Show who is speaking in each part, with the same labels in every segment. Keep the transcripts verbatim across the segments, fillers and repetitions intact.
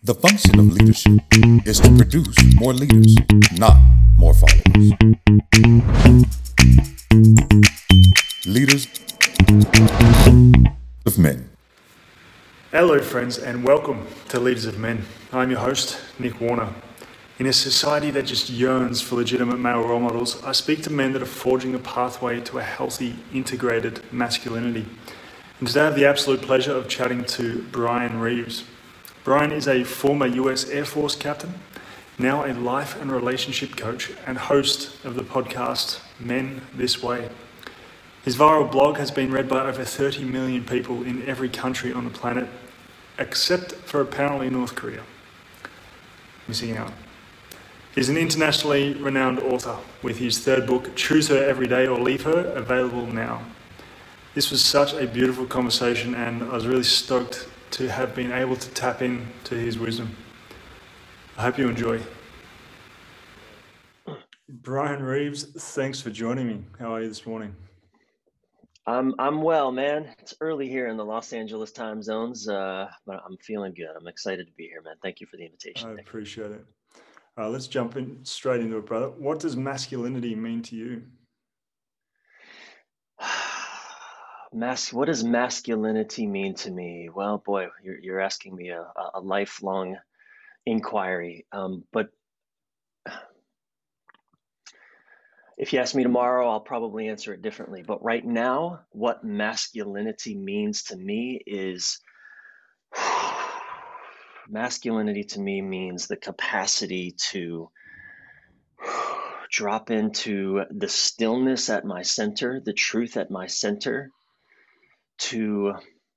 Speaker 1: The function of leadership is to produce more leaders, not more followers. Leaders of Men.
Speaker 2: Hello friends and welcome to Leaders of Men. I'm your host, Nick Warner. In a society that just yearns for legitimate male role models, I speak to men that are forging a pathway to a healthy, integrated masculinity. And today I have the absolute pleasure of chatting to Brian Reeves. Brian is a former U S Air Force captain, now a life and relationship coach and host of the podcast Men This Way. His viral blog has been read by over thirty million people in every country on the planet, except for apparently North Korea. Missing out. He's an internationally renowned author with his third book, Choose Her Every Day or Leave Her, available now. This was such a beautiful conversation and I was really stoked to have been able to tap in to his wisdom. I hope you enjoy. Brian Reeves, thanks for joining me. How are you this morning?
Speaker 3: I'm I'm well, man. It's early here in the Los Angeles time zones, uh, but I'm feeling good. I'm excited to be here, man. Thank you for the invitation,
Speaker 2: I
Speaker 3: Nick.
Speaker 2: appreciate it. All right, let's jump in straight into it, brother. What does masculinity mean to you?
Speaker 3: Mas- what does masculinity mean to me? Well, boy, you're you're asking me a, a a lifelong inquiry. Um, but if you ask me tomorrow, I'll probably answer it differently. But right now, what masculinity means to me is masculinity to me means the capacity to drop into the stillness at my center, the truth at my center, to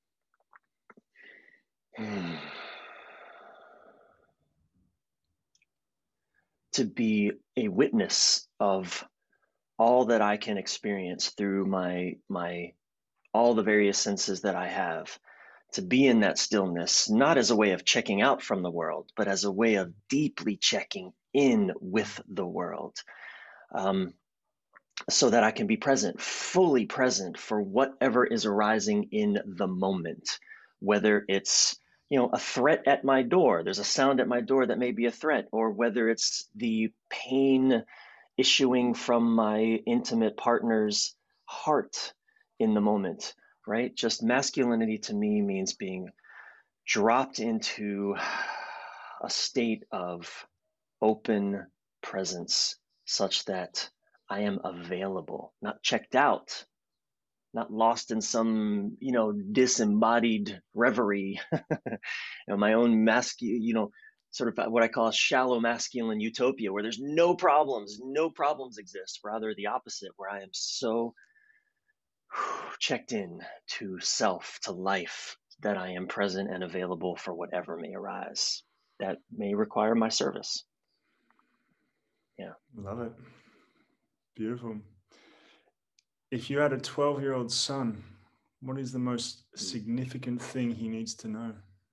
Speaker 3: to be a witness of all that I can experience through my my all the various senses that I have, to be in that stillness, not as a way of checking out from the world, but as a way of deeply checking in with the world. Um, so that I can be present, fully present for whatever is arising in the moment, whether it's, you know, a threat at my door, there's a sound at my door that may be a threat, or whether it's the pain issuing from my intimate partner's heart in the moment, right? Just masculinity to me means being dropped into a state of open presence such that I am available, not checked out, not lost in some, you know, disembodied reverie, you know, my own masculine, you know, sort of what I call a shallow masculine utopia where there's no problems, no problems exist. Rather the opposite, where I am so checked in to self, to life, that I am present and available for whatever may arise that may require my service. Yeah.
Speaker 2: Love it. Beautiful. If you had a twelve-year-old son, what is the most significant thing he needs to know?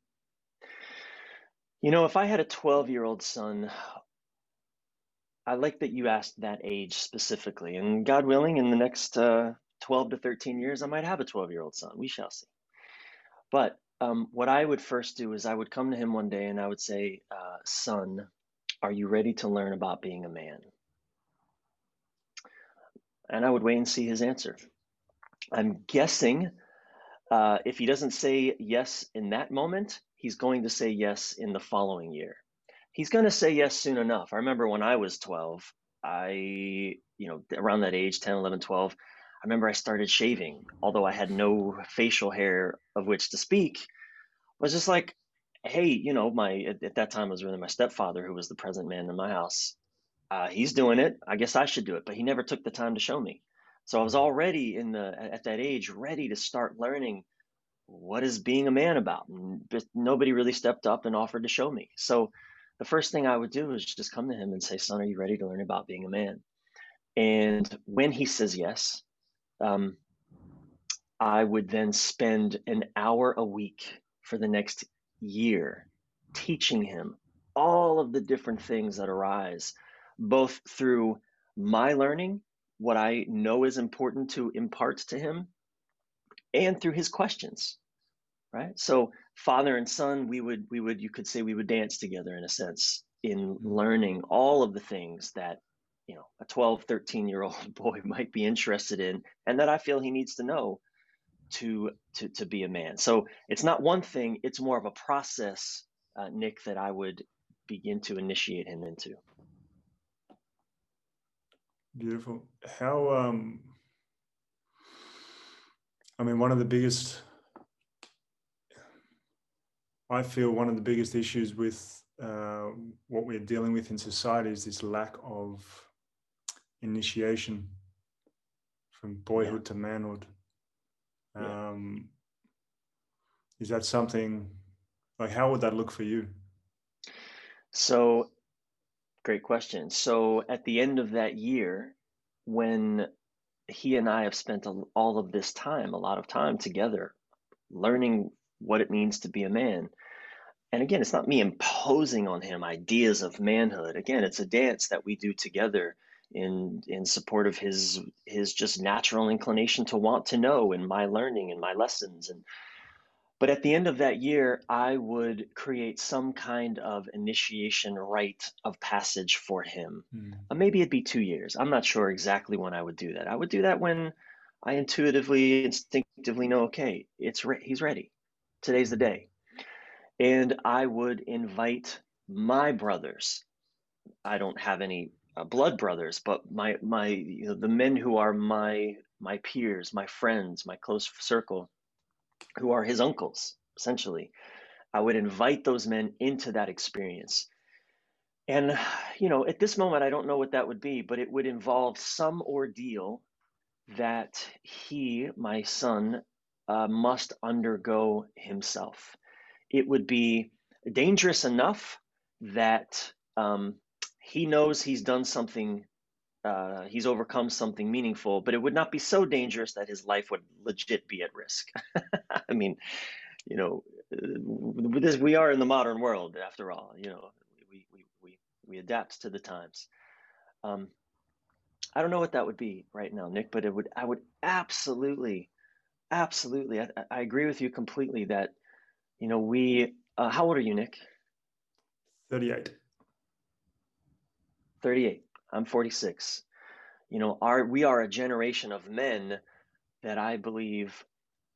Speaker 3: You know, if I had a twelve-year-old son, I like that you asked that age specifically. And God willing, in the next uh, twelve to thirteen years, I might have a twelve-year-old son. We shall see. But um, what I would first do is I would come to him one day and I would say, uh, son, are you ready to learn about being a man? And I would wait and see his answer. I'm guessing uh, if he doesn't say yes in that moment, he's going to say yes in the following year. He's going to say yes soon enough. I remember when I was twelve, I, you know, around that age, ten, eleven, twelve, I remember I started shaving, although I had no facial hair of which to speak. I was just like, hey, you know, my, at, at that time it was really my stepfather who was the present man in my house. Uh, he's doing it. I guess I should do it. But he never took the time to show me. So I was already in the, at that age, ready to start learning what is being a man about. And but nobody really stepped up and offered to show me. So the first thing I would do is just come to him and say, son, are you ready to learn about being a man? And when he says yes, um, I would then spend an hour a week for the next year teaching him all of the different things that arise, both through my learning, what I know is important to impart to him, and through his questions, right? So father and son, we would, we would, you could say we would dance together in a sense in learning all of the things that, you know, a twelve, thirteen year old boy might be interested in, and that I feel he needs to know to, to, to be a man. So it's not one thing, it's more of a process, uh, Nick, that I would begin to initiate him into.
Speaker 2: Beautiful. How, um, I mean, one of the biggest, I feel one of the biggest issues with uh, what we're dealing with in society is this lack of initiation from boyhood yeah. to manhood. Um, yeah. Is that something, like, how would that look for you?
Speaker 3: So, great question. So at the end of that year, when he and I have spent a, all of this time, a lot of time together, learning what it means to be a man. And again, it's not me imposing on him ideas of manhood. Again, it's a dance that we do together in in support of his his just natural inclination to want to know, and my learning and my lessons. And but at the end of that year, I would create some kind of initiation rite of passage for him. Mm. Uh, maybe it'd be two years. I'm not sure exactly when I would do that. I would do that when I intuitively, instinctively know, okay, it's re- he's ready. Today's the day. And I would invite my brothers. I don't have any uh, blood brothers, but my my you know, the men who are my my peers, my friends, my close circle, who are his uncles, essentially. I would invite those men into that experience. And, you know, at this moment, I don't know what that would be, but it would involve some ordeal that he, my son, uh, must undergo himself. It would be dangerous enough that um, he knows he's done something, uh, he's overcome something meaningful, but it would not be so dangerous that his life would legit be at risk. I mean, you know, this, we are in the modern world, after all. You know, we we we we adapt to the times. Um, I don't know what that would be right now, Nick, but it would. I would absolutely, absolutely. I, I agree with you completely that, you know, we. Uh, how old are you, Nick?
Speaker 2: thirty-eight.
Speaker 3: thirty-eight. I'm forty-six. You know, our we are a generation of men that I believe,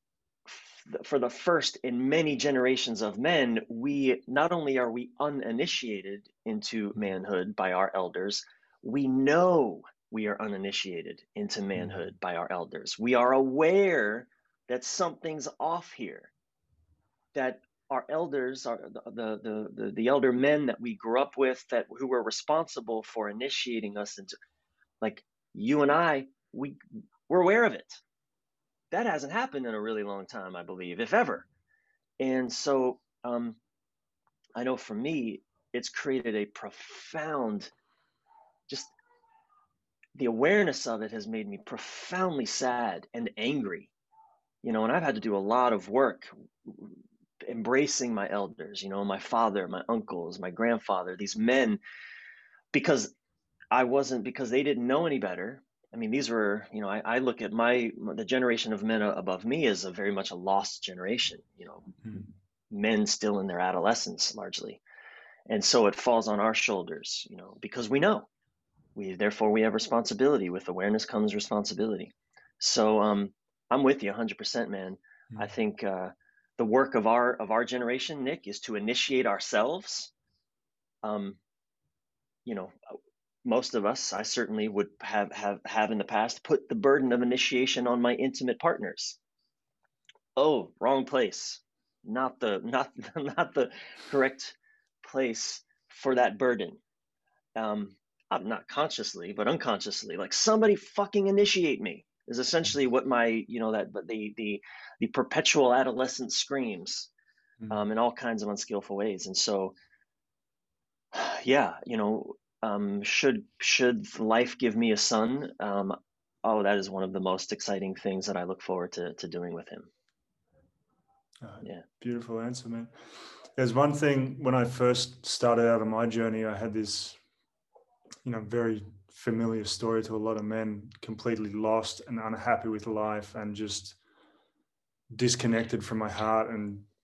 Speaker 3: for the first in many generations of men, we not only are we uninitiated into manhood by our elders, we know we are uninitiated into manhood by our elders. We are aware that something's off here, that our elders, are the, the, the, the elder men that we grew up with, that who were responsible for initiating us into, like you and I, we, we're aware of it. That hasn't happened in a really long time, I believe, if ever. And so um, I know for me, it's created a profound, just the awareness of it has made me profoundly sad and angry. You know, and I've had to do a lot of work embracing my elders, you know, my father, my uncles, my grandfather, these men, because I wasn't, because they didn't know any better. I mean, these were, you know, I, I look at my, the generation of men above me as a very much a lost generation, you know, mm-hmm. men still in their adolescence largely. And so it falls on our shoulders, you know, because we know, we, therefore we have responsibility. With awareness comes responsibility. So um, I'm with you one hundred percent, man. Mm-hmm. I think uh, the work of our, of our generation, Nick, is to initiate ourselves. Um, you know, most of us, I certainly would have, have, have in the past, put the burden of initiation on my intimate partners. Oh, wrong place. Not the, not, not the correct place for that burden. Um, not consciously, but unconsciously, like somebody fucking initiate me is essentially what my, you know, that, but the, the, the perpetual adolescent screams um, in all kinds of unskillful ways. And so, yeah, you know, Um, should should life give me a son? Um, oh, that is one of the most exciting things that I look forward to to doing with him.
Speaker 2: Uh, yeah, beautiful answer, man. There's one thing, when I first started out on my journey, I had this, you know, very familiar story to a lot of men, completely lost and unhappy with life and just disconnected from my heart and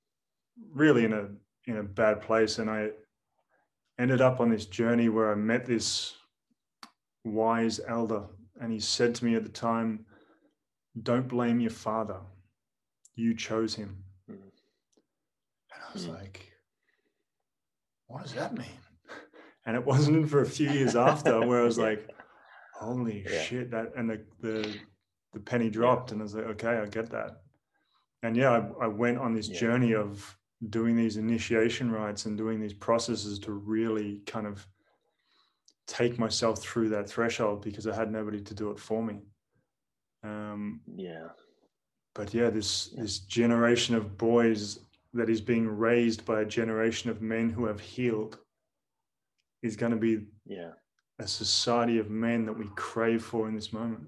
Speaker 2: really in a in a bad place, and I ended up on this journey where I met this wise elder, and he said to me at the time, "Don't blame your father. You chose him."
Speaker 3: Mm.
Speaker 2: And I was
Speaker 3: Mm.
Speaker 2: like, "What does that mean?" And it wasn't for a few years after where I was
Speaker 3: Yeah.
Speaker 2: like, "Holy
Speaker 3: Yeah.
Speaker 2: shit!" That and the the the penny
Speaker 3: Yeah.
Speaker 2: dropped, and I was like, "Okay, I get that." And yeah, I, I went on this
Speaker 3: Yeah.
Speaker 2: journey of doing these initiation rites and doing these processes to really kind of take myself through that threshold because I had nobody to do it for me. Um,
Speaker 3: Yeah.
Speaker 2: but yeah, this
Speaker 3: Yeah.
Speaker 2: this generation of boys that is being raised by a generation of men who have healed is going to be
Speaker 3: Yeah.
Speaker 2: a society of men that we crave for in this moment.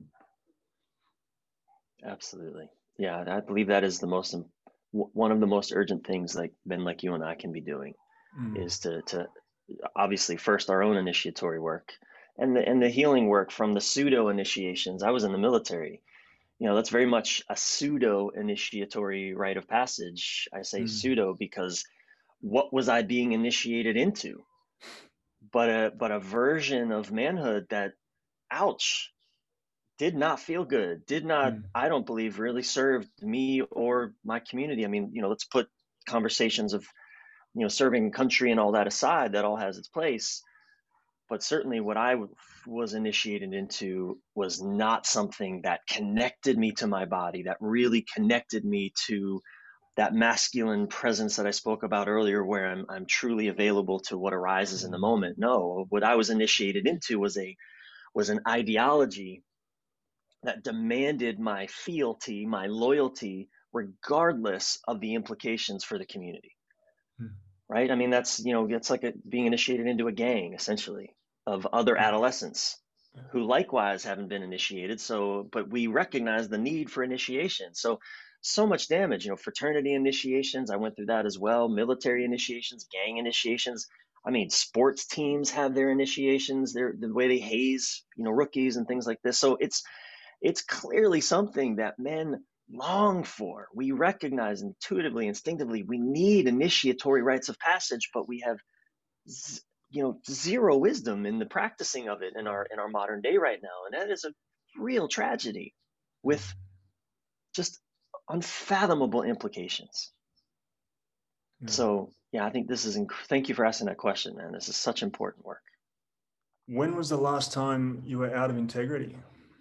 Speaker 3: Absolutely. Yeah, I believe that is the most im- w- one of the most urgent things like men like you and I can be doing
Speaker 2: Mm,
Speaker 3: is to to obviously first our own initiatory work and the and the healing work from the pseudo initiations. I was in the military. You know, that's very much a pseudo initiatory rite of passage. I say
Speaker 2: mm,
Speaker 3: pseudo because what was I being initiated into? But a but a version of manhood that, ouch, did not feel good, did not,
Speaker 2: mm,
Speaker 3: I don't believe, really served me or my community. I mean, you know, let's put conversations of, you know, serving country and all that aside, that all has its place. But certainly what I w- was initiated into was not something that connected me to my body, that really connected me to that masculine presence that I spoke about earlier, where I'm, I'm truly available to what arises in the
Speaker 2: mm,
Speaker 3: moment. No, what I was initiated into was a was an ideology that demanded my fealty, my loyalty, regardless of the implications for the community.
Speaker 2: mm.
Speaker 3: Right? I mean, that's, you know, it's like a, being initiated into a gang, essentially, of other
Speaker 2: Yeah,
Speaker 3: adolescents
Speaker 2: yeah.
Speaker 3: who likewise haven't been initiated. So, but we recognize the need for initiation. So, so much damage, you know, fraternity initiations. I went through that as well. Military initiations, gang initiations. I mean, sports teams have their initiations, their the way they haze, you know, rookies and things like this. So it's it's clearly something that men long for. We recognize intuitively, instinctively, we need initiatory rites of passage, but we have, you know, zero wisdom in the practicing of it in our in our modern day right now, and that is a real tragedy
Speaker 2: Mm,
Speaker 3: with just unfathomable implications.
Speaker 2: yeah.
Speaker 3: So, yeah, I think this is. Inc- thank you for asking that question, man. This is such important work.
Speaker 2: When was the last time you were out of integrity?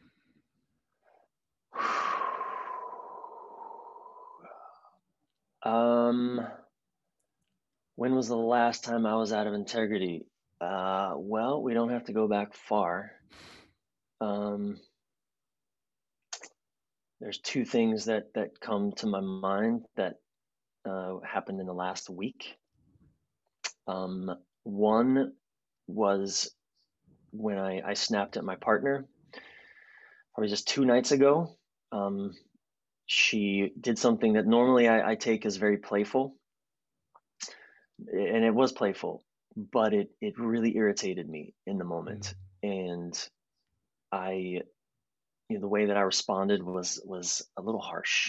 Speaker 3: um. When was the last time I was out of integrity? Uh, well, we don't have to go back far. Um, there's two things that that come to my mind that uh, happened in the last week. Um, one was when I, I snapped at my partner, probably just two nights ago. Um, she did something that normally I, I take as very playful, and it was playful, but it it really irritated me in the
Speaker 2: Mm,
Speaker 3: moment, and I you know, the way that I responded was was a little harsh.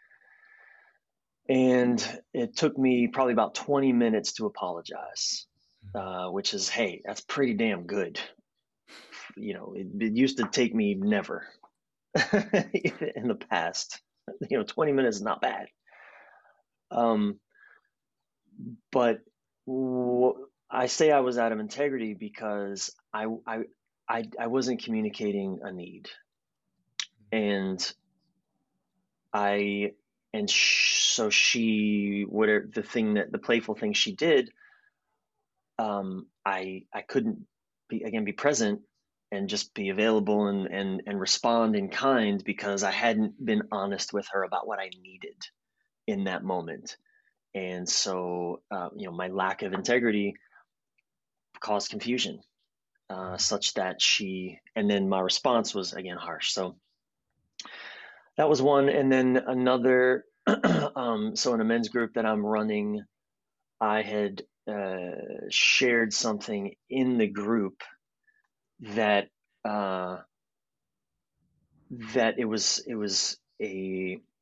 Speaker 3: And it took me probably about twenty minutes to apologize, uh, which is, hey, that's pretty damn good. You know, it, it used to take me never in the past. You know, twenty minutes is not bad. Um, but w- I say I was out of integrity because I, I, I, I wasn't communicating a need. And I and sh- so she whatever the thing that the playful thing she did, um, I I couldn't be again be present and just be available and and and respond in kind because I hadn't been honest with her about what I needed in that moment. And so uh, you know, my lack of integrity caused confusion, uh, such that she and then my response was again harsh. So that was one. And then another, um, so in a men's group that I'm running, I had uh, shared something in the group that uh, that it was it was a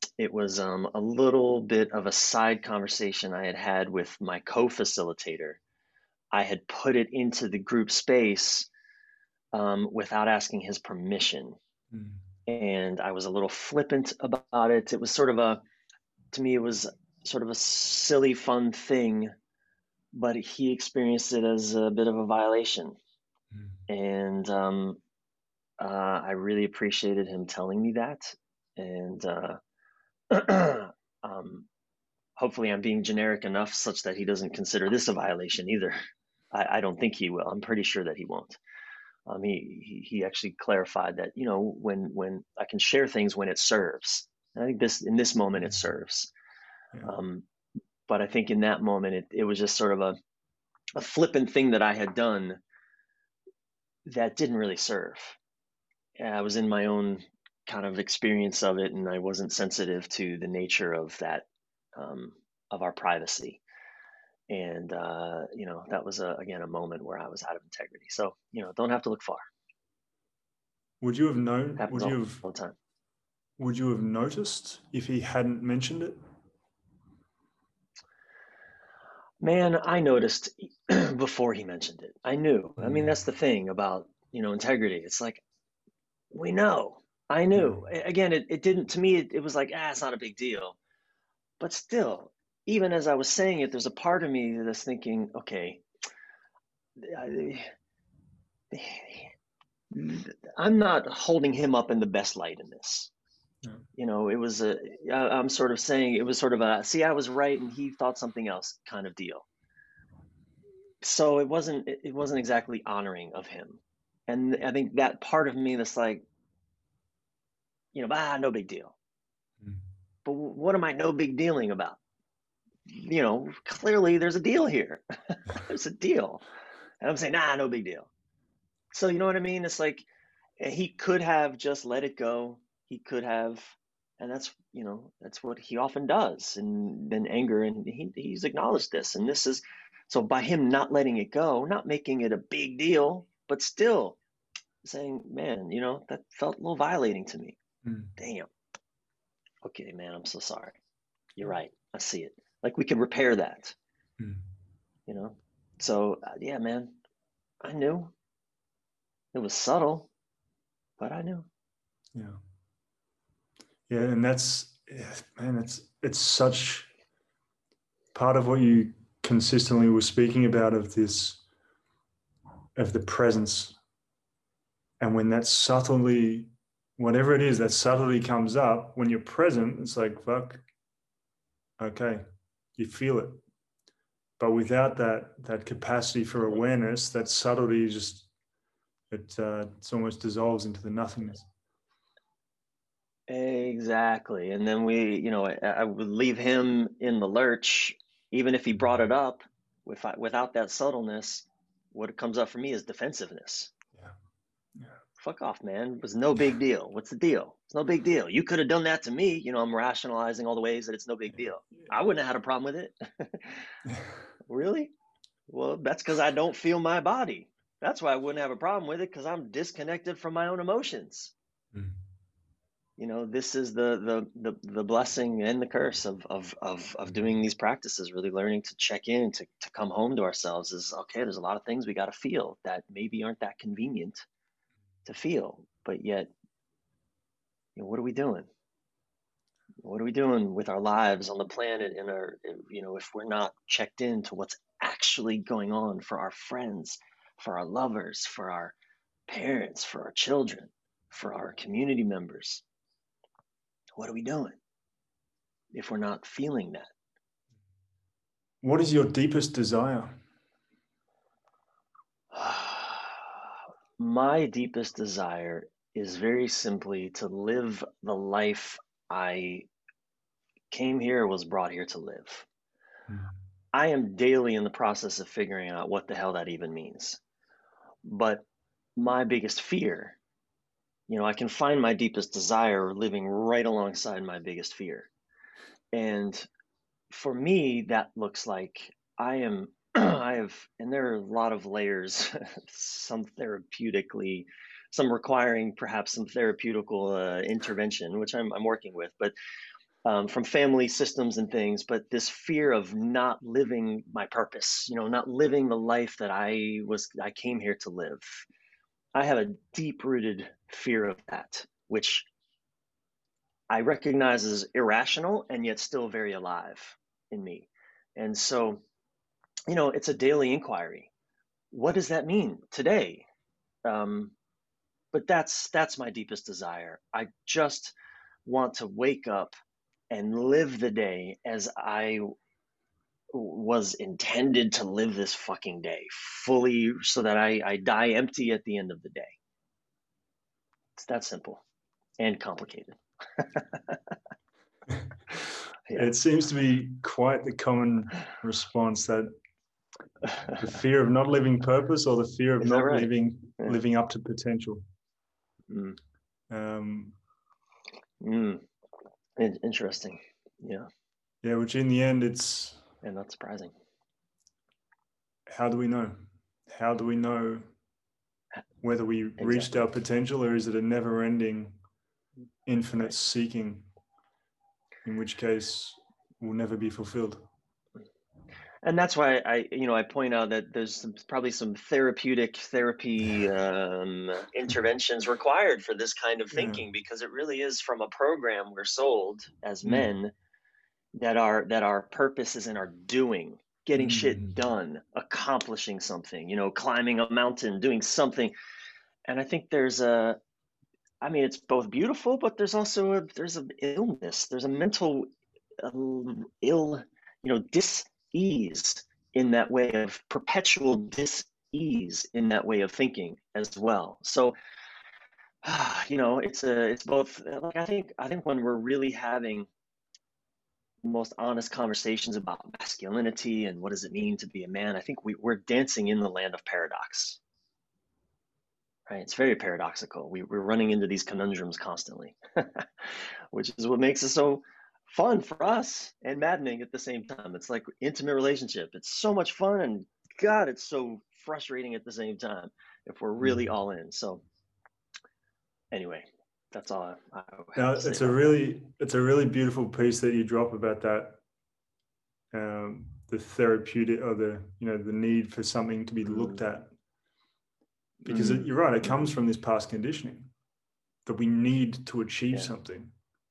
Speaker 3: it was um, a little bit of a side conversation I had had with my co-facilitator. I had put it into the group space um, without asking his permission.
Speaker 2: Mm.
Speaker 3: And I was a little flippant about it. It was sort of a, to me, it was sort of a silly, fun thing, but he experienced it as a bit of a violation.
Speaker 2: Mm.
Speaker 3: And um, uh, I really appreciated him telling me that. And uh, um, hopefully I'm being generic enough such that he doesn't consider this a violation either. I, I don't think he will. I'm pretty sure that he won't. Um, he, he he actually clarified that, you know, when when I can share things when it serves. And I think this in this moment it serves.
Speaker 2: Yeah.
Speaker 3: Um, but I think in that moment it it was just sort of a a flippant thing that I had done that didn't really serve. I was in my own kind of experience of it, and I wasn't sensitive to the nature of that um, of our privacy. And uh, you know, that was a, again a moment where I was out of integrity. So you know, don't have to look far.
Speaker 2: Would you have known?
Speaker 3: Happens
Speaker 2: Would you
Speaker 3: all,
Speaker 2: have?
Speaker 3: all the time.
Speaker 2: Would you have noticed if he hadn't mentioned it?
Speaker 3: Man, I noticed before he mentioned it. I knew. I mean,
Speaker 2: Mm.
Speaker 3: that's the thing about, you know, integrity. It's like, we know. I
Speaker 2: Yeah.
Speaker 3: knew. A- Again, it, it didn't, to me, it, it was like, ah, it's not a big deal. But still, even as I was saying it, there's a part of me that's thinking, okay, I, I'm not holding him up in the best light in this.
Speaker 2: Yeah.
Speaker 3: You know, it was a, I- I'm sort of saying it was sort of a, see, I was right and he thought something else kind of deal. So it wasn't it wasn't exactly honoring of him. And I think that part of me that's like, you know, ah, no big deal.
Speaker 2: Mm.
Speaker 3: But what am I no big dealing about? You know, clearly there's a deal here. There's a deal. And I'm saying, nah, no big deal. So you know what I mean? It's like he could have just let it go. He could have, and that's, you know, that's what he often does. And then anger, and he, he's acknowledged this. And this is, so by him not letting it go, not making it a big deal, but still saying, man, you know, that felt a little violating to me.
Speaker 2: Mm.
Speaker 3: Damn. Okay, man, I'm so sorry. You're right. I see it. Like we could repair that,
Speaker 2: Mm.
Speaker 3: you know? So, uh, yeah, man, I knew. It was subtle, but I knew.
Speaker 2: Yeah. Yeah, and that's yeah, man, it's it's such part of what you consistently were speaking about of this of the presence. And when that subtly, whatever it is, that subtlety comes up, when you're present, it's like, fuck, okay, you feel it. But without that that capacity for awareness, that subtlety just it uh, it's almost dissolves into the nothingness.
Speaker 3: Exactly. And then we, you know, I, I would leave him in the lurch, even if he brought it up with, without that subtleness. What comes up for me is defensiveness.
Speaker 2: Yeah. Yeah.
Speaker 3: Fuck off, man. It was no big deal. What's the deal? It's no big deal. You could have done that to me. You know, I'm rationalizing all the ways that it's no big deal. I wouldn't have had a problem with it. Really? Well, that's because I don't feel my body. That's why I wouldn't have a problem with it, because I'm disconnected from my own emotions.
Speaker 2: Mm.
Speaker 3: You know, this is the the the, the blessing and the curse of, of of of doing these practices, really learning to check in, to, to come home to ourselves is, okay, there's a lot of things we got to feel that maybe aren't that convenient to feel, but yet, you know, what are we doing? What are we doing with our lives on the planet, and our, you know, if we're not checked in to what's actually going on for our friends, for our lovers, for our parents, for our children, for our community members? What are we doing if we're not feeling that?
Speaker 2: What is your deepest desire?
Speaker 3: My deepest desire is very simply to live the life I came here, was brought here to live.
Speaker 2: Mm.
Speaker 3: I am daily in the process of figuring out what the hell that even means. But my biggest fear, you know, I can find my deepest desire living right alongside my biggest fear. And for me, that looks like I am, I have, and there are a lot of layers, some therapeutically, some requiring perhaps some therapeutical uh, intervention, which I'm, I'm working with. But um, from family systems and things, but this fear of not living my purpose, you know, not living the life that I was, I came here to live. I have a deep rooted fear of that, which I recognize as irrational and yet still very alive in me. And so, you know, it's a daily inquiry. What does that mean today? Um, but that's that's my deepest desire. I just want to wake up and live the day as I was intended to live this fucking day fully, so that I, I die empty at the end of the day. It's that simple and complicated. Yeah.
Speaker 2: It seems to be quite the common response, that the fear of not living purpose, or the fear of
Speaker 3: Is that
Speaker 2: not
Speaker 3: right?
Speaker 2: living
Speaker 3: Yeah.
Speaker 2: living up to potential.
Speaker 3: Mm.
Speaker 2: Um,
Speaker 3: Mm. In- interesting. Yeah.
Speaker 2: yeah, which in the end, it's
Speaker 3: And not surprising.
Speaker 2: how do we know? How do we know whether we
Speaker 3: Exactly.
Speaker 2: reached our potential, or is it a never-ending, infinite
Speaker 3: Right.
Speaker 2: seeking, in which case we'll never be fulfilled?
Speaker 3: And that's why I, you know, I point out that there's some, probably some therapeutic therapy um, interventions required for this kind of
Speaker 2: Yeah.
Speaker 3: thinking, because it really is from a program we're sold as
Speaker 2: Mm.
Speaker 3: men that our that our purpose is in our doing, getting
Speaker 2: Mm.
Speaker 3: shit done, accomplishing something, you know, climbing a mountain, doing something. And I think there's a, I mean, it's both beautiful, but there's also a, there's an illness, there's a mental uh, ill, you know, dis-ease in that way, of perpetual dis-ease in that way of thinking as well. So, you know, it's a, it's both. Like I think, I think when we're really having the most honest conversations about masculinity and what does it mean to be a man, I think we, we're dancing in the land of paradox. Right? It's very paradoxical. We, we're running into these conundrums constantly, which is what makes it so fun for us and maddening at the same time. It's like intimate relationship. It's so much fun, and God, it's so frustrating at the same time if we're really all in. So anyway, that's all I, I have
Speaker 2: Now,
Speaker 3: to say
Speaker 2: it's a
Speaker 3: about
Speaker 2: really it's a really beautiful piece that you drop about that, um, the therapeutic, or the you know the need for something to be
Speaker 3: that.
Speaker 2: looked
Speaker 3: Mm,
Speaker 2: at, because it,
Speaker 3: mm,
Speaker 2: you're right, it comes
Speaker 3: mm,
Speaker 2: from this past conditioning that we need to achieve
Speaker 3: yeah,
Speaker 2: something,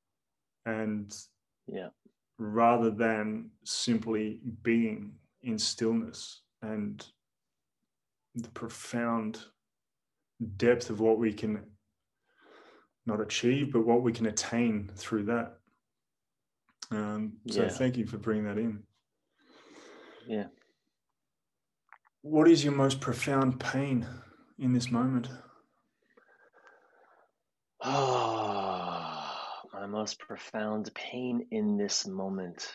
Speaker 2: and
Speaker 3: yeah,
Speaker 2: rather than simply being in stillness and the profound depth of what we can not achieve, but what we can attain through that. Um, so
Speaker 3: yeah,
Speaker 2: thank you for bringing that in.
Speaker 3: yeah.
Speaker 2: What is your most profound pain in this moment?
Speaker 3: Oh, my most profound pain in this moment.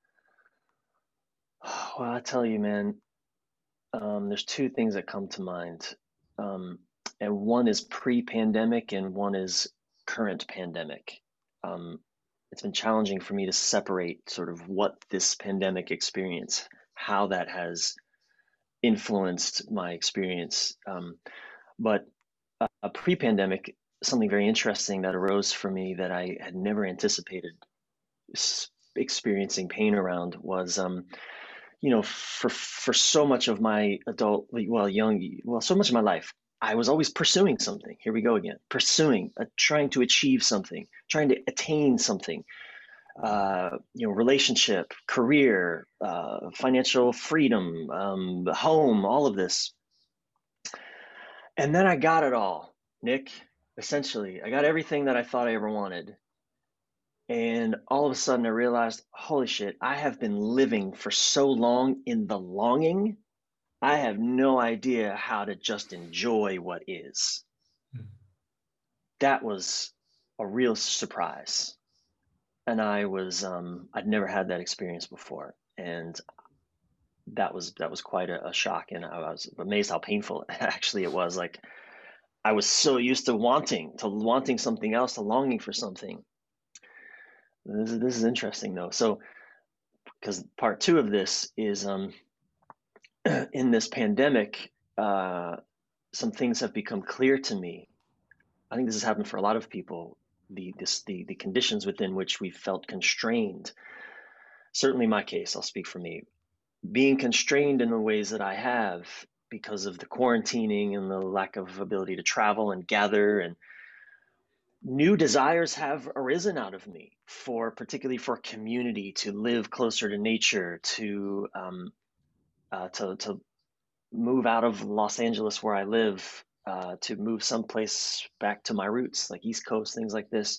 Speaker 3: Well, I tell you, man, um, there's two things that come to mind. Um, and one is pre-pandemic and one is current pandemic. Um, it's been challenging for me to separate sort of what this pandemic experience, how that has influenced my experience. Um, but uh, pre-pandemic, something very interesting that arose for me that I had never anticipated experiencing pain around was, um, you know, for for so much of my adult, well, young, well, so much of my life, I was always pursuing something. Here we go again, pursuing, uh, trying to achieve something, trying to attain something. Uh, you know, relationship, career, uh, financial freedom, um, home, all of this. And then I got it all, Nick. Essentially, I got everything that I thought I ever wanted. And all of a sudden I realized, holy shit, I have been living for so long in the longing. I have no idea how to just enjoy what is.
Speaker 2: Mm.
Speaker 3: That was a real surprise. And I was, um, I'd never had that experience before. And that was, that was quite a, a shock. And I was amazed how painful actually it was. Like, I was so used to wanting, to wanting something else, to longing for something. This is, this is interesting though. So, because part two of this is, um, in this pandemic, uh, some things have become clear to me. I think this has happened for a lot of people, the this the the conditions within which we felt constrained. Certainly my case, I'll speak for me. Being constrained in the ways that I have because of the quarantining and the lack of ability to travel and gather, and new desires have arisen out of me for particularly for community, to live closer to nature, to um, uh, to to move out of Los Angeles where I live, uh, to move someplace back to my roots, like East Coast, things like this.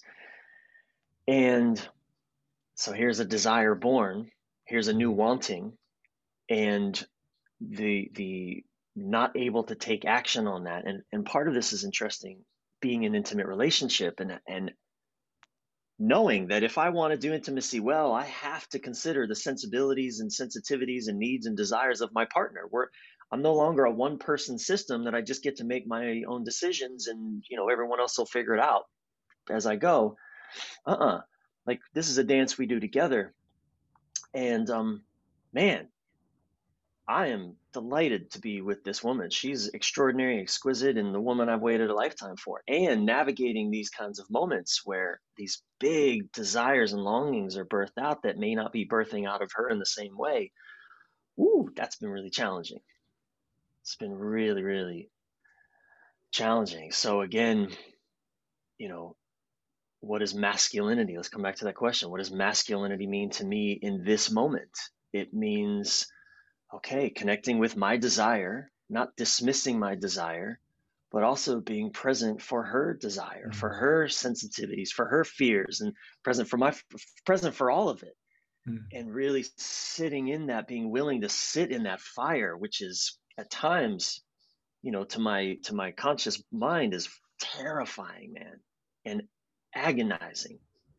Speaker 3: And so here's a desire born, here's a new wanting, and the the not able to take action on that. And and part of this is interesting, being in an intimate relationship and and knowing that if I want to do intimacy well, I have to consider the sensibilities and sensitivities and needs and desires of my partner. We're I'm no longer a one person system that I just get to make my own decisions and, you know, everyone else will figure it out as I go. Uh-uh. Like, this is a dance we do together. And um man, I am delighted to be with this woman. She's extraordinary, exquisite, and the woman I've waited a lifetime for. And navigating these kinds of moments where these big desires and longings are birthed out that may not be birthing out of her in the same way. Ooh, that's been really challenging. It's been really, really challenging. So again, you know, what is masculinity? Let's come back to that question. What does masculinity mean to me in this moment? It means, okay, connecting with my desire, not dismissing my desire, but also being present for her desire, mm-hmm. for her sensitivities, for her fears, and present for my present for all of it. Mm-hmm. And really sitting in that, being willing to sit in that fire, which is at times, you know, to my to my conscious mind is terrifying, man, and agonizing.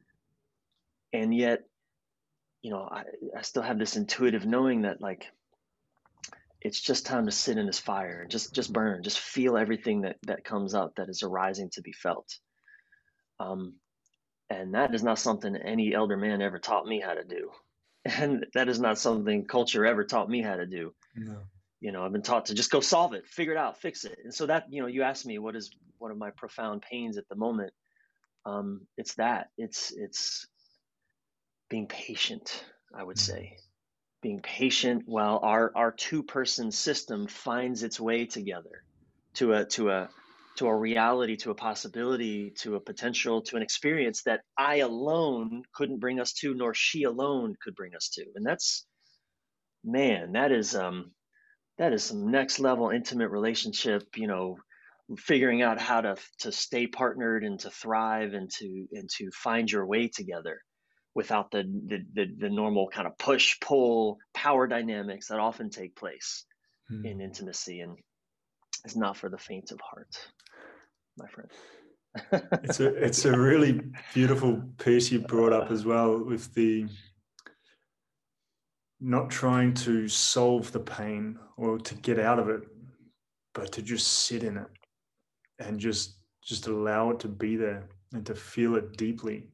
Speaker 3: And yet, you know, I, I still have this intuitive knowing that, like, it's just time to sit in this fire and just just burn, just feel everything that that comes up, that is arising to be felt. Um, and that is not something any elder man ever taught me how to do. And that is not something culture ever taught me how to do.
Speaker 2: No.
Speaker 3: You know, I've been taught to just go solve it, figure it out, fix it. And so that, you know, you asked me, what is one of my profound pains at the moment? Um, it's that, it's, it's being patient, I would say. Being patient while our, our two-person system finds its way together to a to a to a reality, to a possibility, to a potential, to an experience that I alone couldn't bring us to, nor she alone could bring us to. And that's, man, that is um that is some next level intimate relationship, you know, figuring out how to to stay partnered and to thrive and to and to find your way together, without the, the the the normal kind of push pull power dynamics that often take place hmm. in intimacy, and it's not for the faint of heart, my friend.
Speaker 2: it's a it's a really beautiful piece you brought up as well, with the not trying to solve the pain or to get out of it, but to just sit in it and just just allow it to be there and to feel it deeply.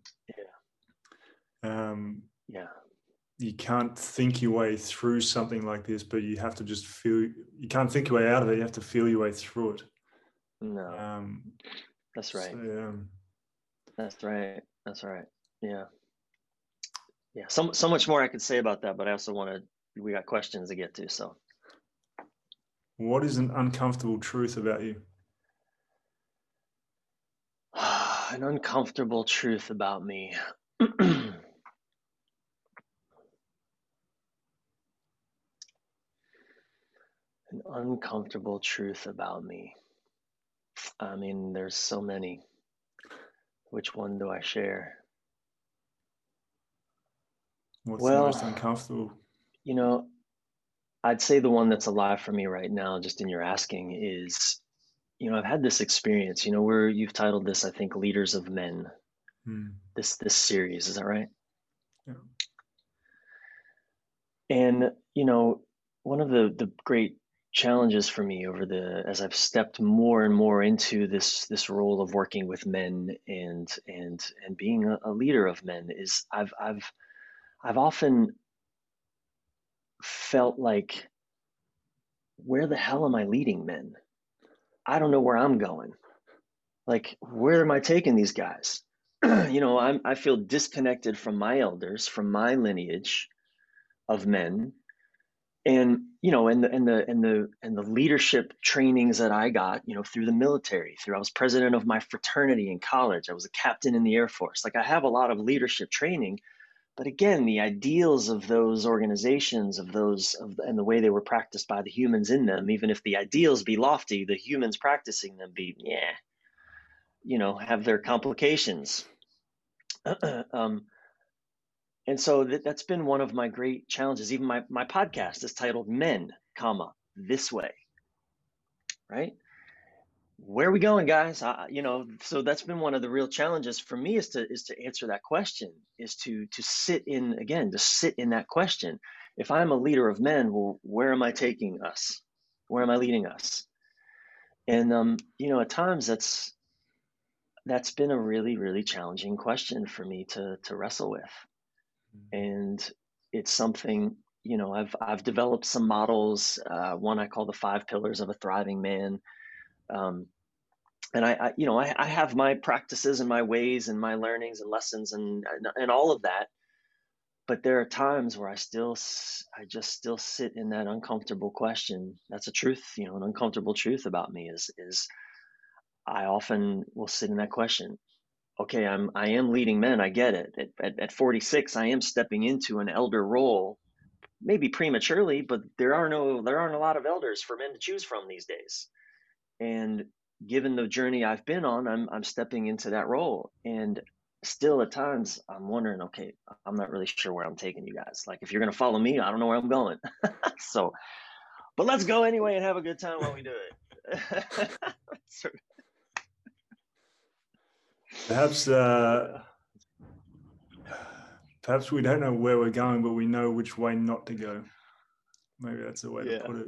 Speaker 2: Um, yeah, you can't think your way through something like this, but you have to just feel. You can't think your way out of it. You have to feel your way through it.
Speaker 3: No,
Speaker 2: um,
Speaker 3: that's right.
Speaker 2: So, um,
Speaker 3: that's right. That's right. Yeah, yeah. So so much more I could say about that, but I also want to. We got questions to get to. So,
Speaker 2: what is an uncomfortable truth about you?
Speaker 3: An uncomfortable truth about me. An uncomfortable truth about me. I mean, there's so many. Which one do I share?
Speaker 2: What's
Speaker 3: well,
Speaker 2: the most uncomfortable?
Speaker 3: You know, I'd say the one that's alive for me right now, just in your asking, is, you know, I've had this experience, you know, where you've titled this, I think, Leaders of Men, hmm. this this series, is that right? Yeah. And, you know, one of the, the great challenges for me over the, as I've stepped more and more into this, this role of working with men and, and, and being a, a leader of men, is I've, I've, I've often felt like, where the hell am I leading men? I don't know where I'm going. Like, where am I taking these guys? you know, I'm, I feel disconnected from my elders, from my lineage of men. And, you know, and the, and the, and the, and the leadership trainings that I got, you know, through the military, through, I was president of my fraternity in college. I was a captain in the Air Force. Like, I have a lot of leadership training, but again, the ideals of those organizations, of those, of the, and the way they were practiced by the humans in them, even if the ideals be lofty, the humans practicing them be, yeah, you know, have their complications. um, and so that, that's been one of my great challenges. Even my, my podcast is titled Men, comma, This Way, right? Where are we going, guys? I, you know, so that's been one of the real challenges for me, is to is to answer that question, is to to sit in, again, to sit in that question. If I'm a leader of men, well, where am I taking us? Where am I leading us? And um, you know, at times that's that's been a really, really challenging question for me to to wrestle with. And it's something, you know, I've I've developed some models. Uh, one I call the five pillars of a thriving man. Um, and I, I, you know, I, I have my practices and my ways and my learnings and lessons and, and and all of that. But there are times where I still, I just still sit in that uncomfortable question. That's a truth, you know, an uncomfortable truth about me is is I often will sit in that question. Okay, I'm I am leading men. I get it. At, at, at forty-six, I am stepping into an elder role, maybe prematurely, but there are no there aren't a lot of elders for men to choose from these days. And given the journey I've been on, I'm I'm stepping into that role. And still at times I'm wondering, okay, I'm not really sure where I'm taking you guys. Like, if you're gonna follow me, I don't know where I'm going. So, but let's go anyway and have a good time while we do it.
Speaker 2: Perhaps, uh, perhaps we don't know where we're going, but we know which way not to go. Maybe that's the way
Speaker 3: yeah.
Speaker 2: to put it.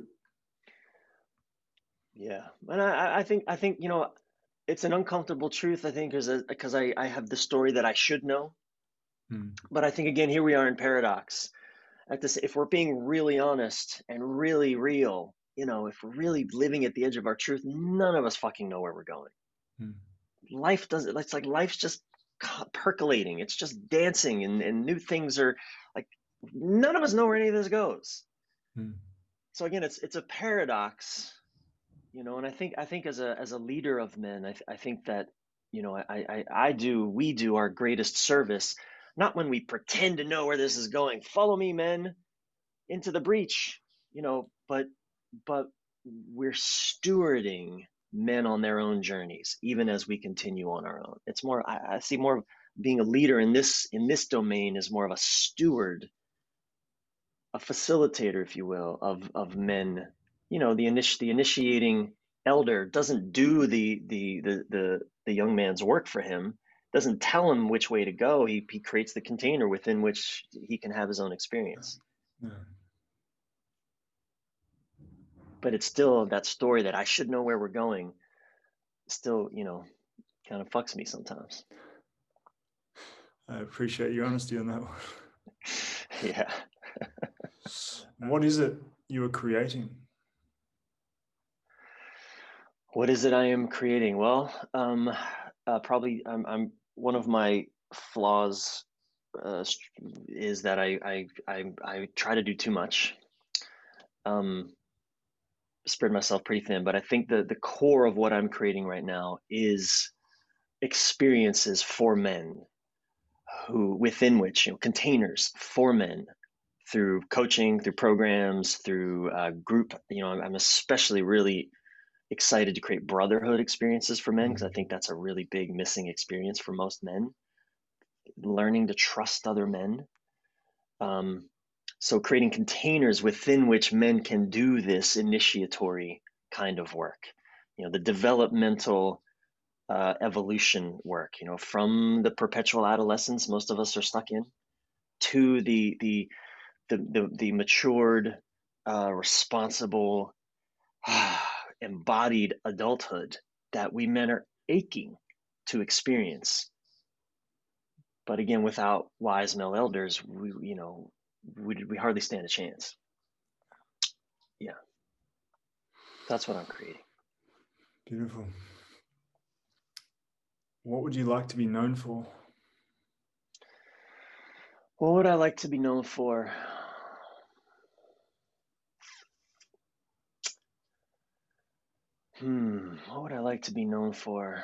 Speaker 3: Yeah, and I, I think I think you know, it's an uncomfortable truth. I think, because I I have the story that I should know,
Speaker 2: Hmm.
Speaker 3: but I think, again, here we are in paradox. At this, if we're being really honest and really real, you know, if we're really living at the edge of our truth, none of us fucking know where we're going.
Speaker 2: Hmm.
Speaker 3: Life doesn't. It's like life's just percolating. It's just dancing, and and new things are like, none of us know where any of this goes.
Speaker 2: Hmm.
Speaker 3: So again, it's it's a paradox. You know, and I think I think as a as a leader of men, I, th- I think that, you know, I, I I do we do our greatest service not when we pretend to know where this is going. Follow me, men, into the breach. You know, but but we're stewarding men on their own journeys, even as we continue on our own. It's more, I, I see more of being a leader in this in this domain is more of a steward, a facilitator, if you will, of of men. You know, the initi- the initiating elder doesn't do the the the the, the young man's work for him, doesn't tell him which way to go. He he creates the container within which he can have his own experience.
Speaker 2: Yeah.
Speaker 3: But it's still that story that I should know where we're going. Still, you know, kind of fucks me sometimes.
Speaker 2: I appreciate your honesty on that one.
Speaker 3: Yeah.
Speaker 2: What is it you are creating?
Speaker 3: What is it I am creating? Well, um, uh, probably I'm, I'm one of my flaws uh, is that I, I I I try to do too much, um, spread myself pretty thin. But I think the the core of what I'm creating right now is experiences for men, who within which, you know, containers for men, through coaching, through programs, through uh, group. You know, I'm, I'm especially really excited to create brotherhood experiences for men, because I think that's a really big missing experience for most men. Learning to trust other men. Um, so creating containers within which men can do this initiatory kind of work, you know, the developmental uh, evolution work, you know, from the perpetual adolescence most of us are stuck in, to the the the the, the matured, uh, responsible, embodied adulthood that we men are aching to experience. But again, without wise male elders, we, you know, we, we hardly stand a chance. Yeah. That's what I'm creating.
Speaker 2: Beautiful. What would you like to be known for?
Speaker 3: What would I like to be known for? Hmm, what would I like to be known for?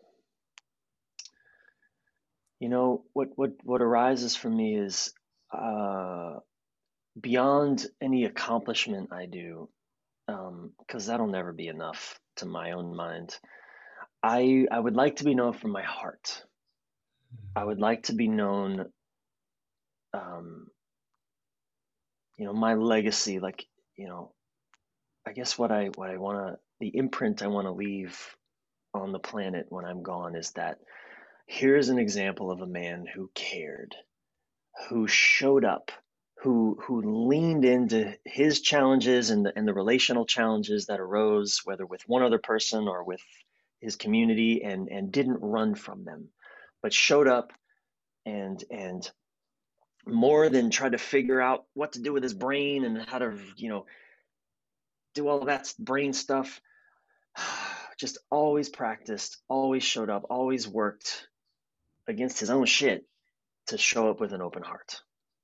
Speaker 3: You know, what what what arises for me is uh, beyond any accomplishment I do, um, because that'll never be enough to my own mind. I I would like to be known for my heart. I would like to be known, um, you know, my legacy, like, you know, I guess what I what I want to the imprint I want to leave on the planet when I'm gone is that here's an example of a man who cared, who showed up, who who leaned into his challenges and the and the relational challenges that arose, whether with one other person or with his community, and and didn't run from them, but showed up and and more than try to figure out what to do with his brain and how to, you know, do all of that brain stuff. Just always practiced, always showed up, always worked against his own shit to show up with an open heart.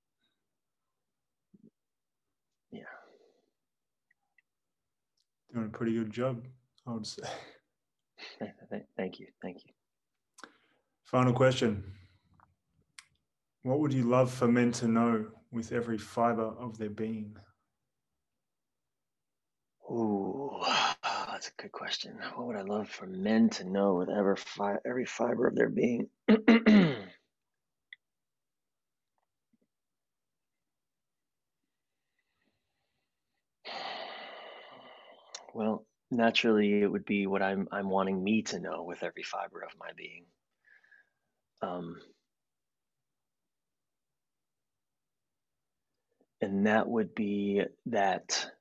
Speaker 3: Yeah.
Speaker 2: Doing a pretty good job, I would say.
Speaker 3: Thank you. Thank you.
Speaker 2: Final question. What would you love for men to know with every fiber of their being?
Speaker 3: Ooh, that's a good question. What would I love for men to know with every, fi- every fiber of their being? Well, naturally, it would be what I'm I'm wanting me to know with every fiber of my being. Um, and that would be that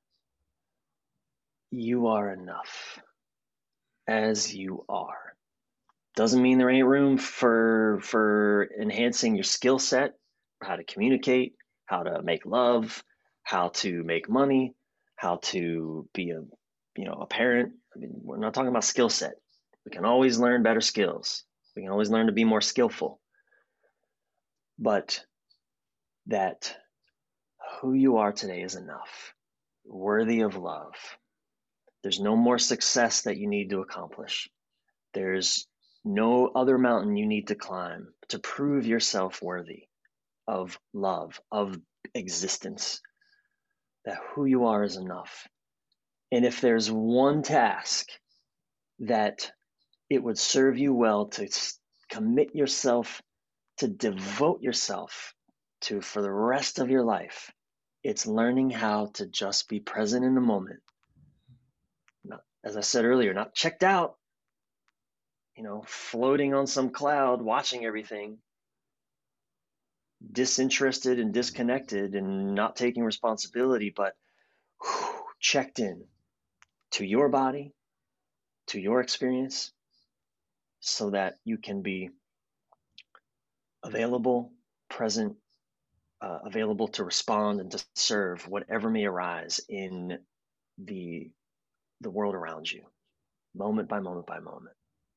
Speaker 3: you are enough as you are. Doesn't mean there ain't room for for enhancing your skill set, how to communicate, how to make love, how to make money, how to be a you know a parent. I mean, we're not talking about skill set. We can always learn better skills. We can always learn to be more skillful. But that who you are today is enough, worthy of love. There's no more success that you need to accomplish. There's no other mountain you need to climb to prove yourself worthy of love, of existence, that who you are is enough. And if there's one task that it would serve you well to commit yourself, to devote yourself to for the rest of your life, it's learning how to just be present in the moment. Not, as I said earlier, not checked out, you know, floating on some cloud, watching everything, disinterested and disconnected and not taking responsibility, but whew, checked in to your body, to your experience, so that you can be available, present, uh, available to respond and to serve whatever may arise in the the world around you, moment by moment by moment.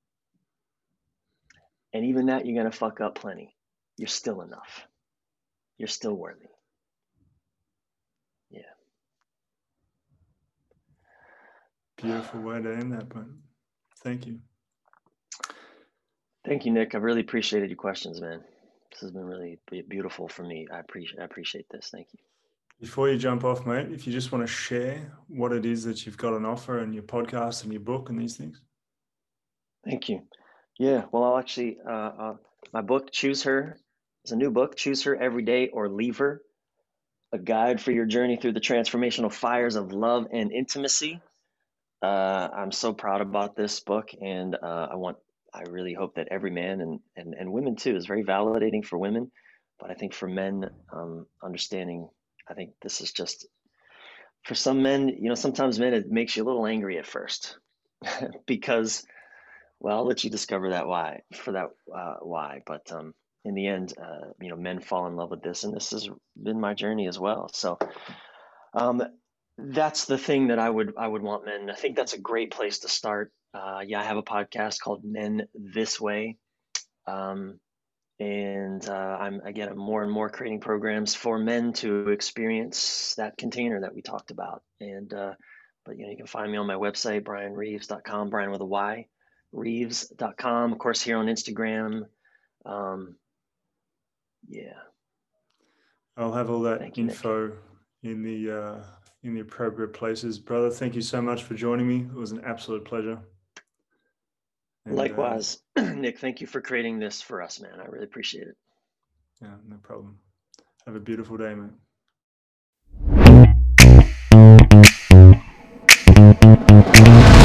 Speaker 3: And even that, you're going to fuck up plenty. You're still enough. You're still worthy. Yeah.
Speaker 2: Beautiful way to end that, but thank you.
Speaker 3: Thank you, Nick. I've really appreciated your questions, man. This has been really beautiful for me. I appreciate I appreciate this. Thank you.
Speaker 2: Before you jump off, mate, if you just want to share what it is that you've got on offer and your podcast and your book and these things.
Speaker 3: Thank you. Yeah, well, I'll actually, uh, uh, my book, Choose Her, is a new book, Choose Her Every Day or Leave Her, a guide for your journey through the transformational fires of love and intimacy. Uh, I'm so proud about this book, and uh, I want, I really hope that every man and, and, and women too, is very validating for women, but I think for men, um, understanding, I think this is just, for some men, you know, sometimes men, it makes you a little angry at first because, well, I'll let you discover that why, for that uh, why, but um, in the end, uh, you know, men fall in love with this, and this has been my journey as well. So, um, that's the thing that I would I would want men. I think that's a great place to start. Uh, yeah, I have a podcast called Men This Way. Um, And uh, I'm again, I'm more and more creating programs for men to experience that container that we talked about. And uh, but you know, you can find me on my website, brian reeves dot com, Brian with a Y, reeves dot com. Of course, here on Instagram. Um, yeah.
Speaker 2: I'll have all that
Speaker 3: Thank you, Nick.
Speaker 2: info in the uh, in the appropriate places, brother. Thank you so much for joining me. It was an absolute pleasure. And,
Speaker 3: Likewise, uh, Nick. Thank you for creating this for us, man. I really appreciate it.
Speaker 2: Yeah, no problem. Have a beautiful day, mate.